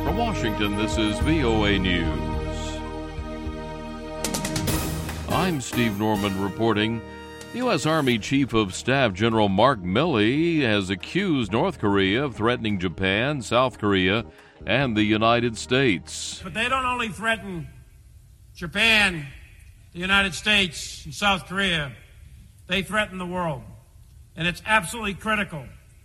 From Washington, this is VOA News. I'm Steve Norman reporting. The U.S. Army Chief of Staff General Mark Milley has accused North Korea of threatening Japan, South Korea, and the United States. But they don't only threaten Japan, the United States, and South Korea. They threaten the world. And it's absolutely critical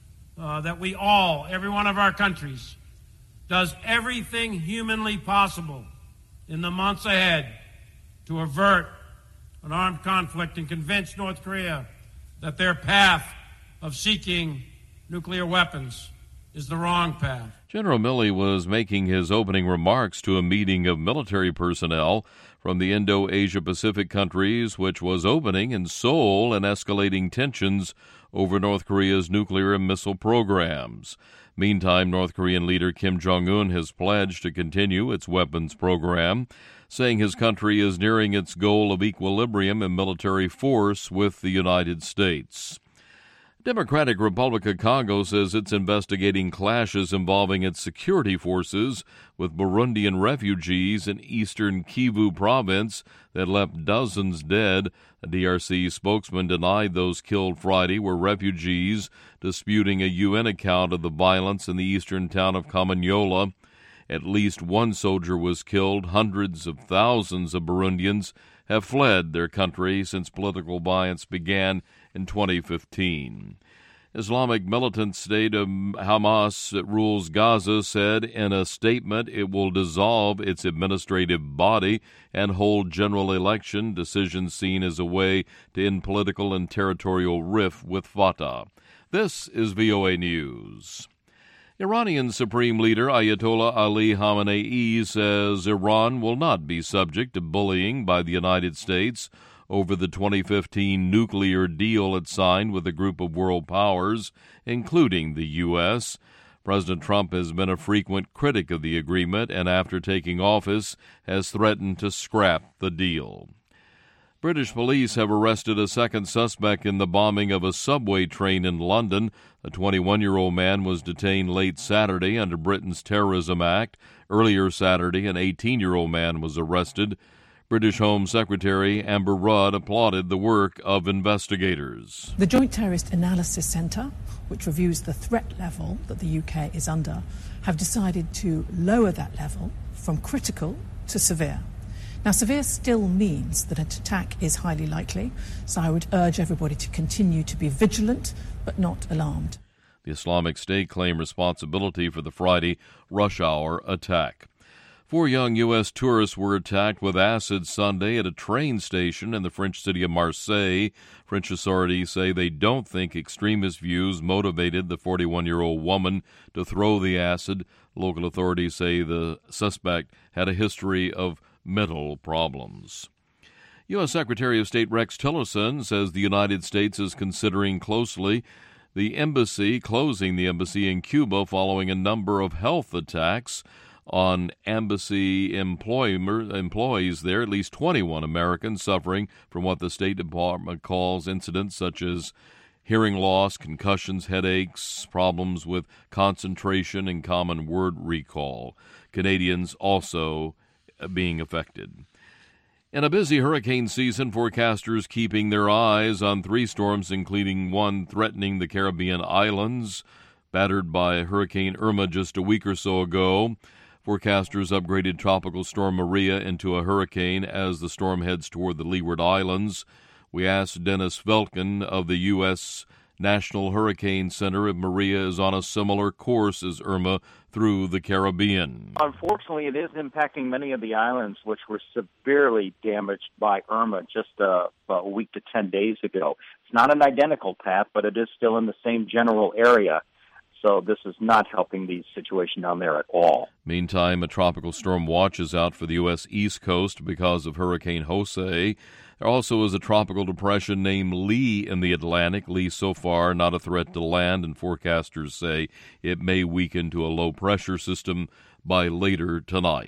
that we all, every one of our countries, does everything humanly possible in the months ahead to avert an armed conflict and convince North Korea that their path of seeking nuclear weapons is the wrong path. General Milley was making his opening remarks to a meeting of military personnel from the Indo-Asia-Pacific countries, which was opening in Seoul and escalating tensions over North Korea's nuclear and missile programs. Meantime, North Korean leader Kim Jong-un has pledged to continue its weapons program, saying his country is nearing its goal of equilibrium in military force with the United States. Democratic Republic of Congo says it's investigating clashes involving its security forces with Burundian refugees in eastern Kivu province that left dozens dead. A DRC spokesman denied those killed Friday were refugees disputing a UN account of the violence in the eastern town of Kamanyola. At least one soldier was killed. Hundreds of thousands of Burundians have fled their country since political violence began in 2015. Islamic militant state of Hamas that rules Gaza said in a statement it will dissolve its administrative body and hold general election, decision seen as a way to end political and territorial rift with Fatah. This is VOA News. Iranian Supreme Leader Ayatollah Ali Khamenei says Iran will not be subject to bullying by the United States over the 2015 nuclear deal it signed with a group of world powers, including the U.S. President Trump has been a frequent critic of the agreement and after taking office has threatened to scrap the deal. British police have arrested a second suspect in the bombing of a subway train in London. A 21-year-old man was detained late Saturday under Britain's Terrorism Act. Earlier Saturday, an 18-year-old man was arrested. British Home Secretary Amber Rudd applauded the work of investigators. The Joint Terrorist Analysis Centre, which reviews the threat level that the UK is under, have decided to lower that level from critical to severe. Now, severe still means that an attack is highly likely, so I would urge everybody to continue to be vigilant but not alarmed. The Islamic State claimed responsibility for the Friday rush hour attack. 4 young U.S. tourists were attacked with acid Sunday at a train station in the French city of Marseille. French authorities say they don't think extremist views motivated the 41-year-old woman to throw the acid. Local authorities say the suspect had a history of mental problems. U.S. Secretary of State Rex Tillerson says the United States is considering closely closing the embassy in Cuba following a number of health attacks on embassy employees there. At least 21 Americans suffering from what the State Department calls incidents such as hearing loss, concussions, headaches, problems with concentration, and common word recall. Canadians also being affected. In a busy hurricane season, forecasters keeping their eyes on 3 storms, including one threatening the Caribbean islands, battered by Hurricane Irma just a week or so ago. Forecasters upgraded Tropical Storm Maria into a hurricane as the storm heads toward the Leeward Islands. We asked Dennis Velkin of the U.S. National Hurricane Center if Maria is on a similar course as Irma through the Caribbean. Unfortunately, it is impacting many of the islands which were severely damaged by Irma just a week to 10 days ago. It's not an identical path, but it is still in the same general area. So this is not helping the situation down there at all. Meantime, a tropical storm watch is out for the U.S. East Coast because of Hurricane Jose. There also is a tropical depression named Lee in the Atlantic. Lee so far not a threat to land, and forecasters say it may weaken to a low-pressure system by later tonight.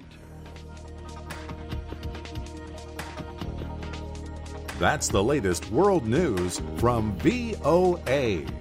That's the latest world news from VOA.